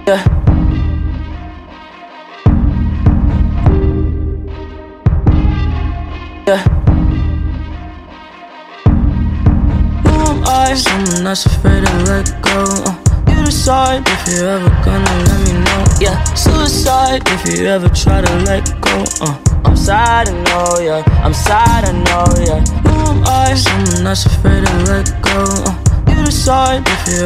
Yeah. Yeah. Who am I? Someone that's afraid to let go. You decide if you're ever gonna let me know. Yeah, suicide if you ever try to let go. I'm sad, I know, yeah. I'm sad, I know, yeah. Who am I? Someone that's afraid to let go. You decide if you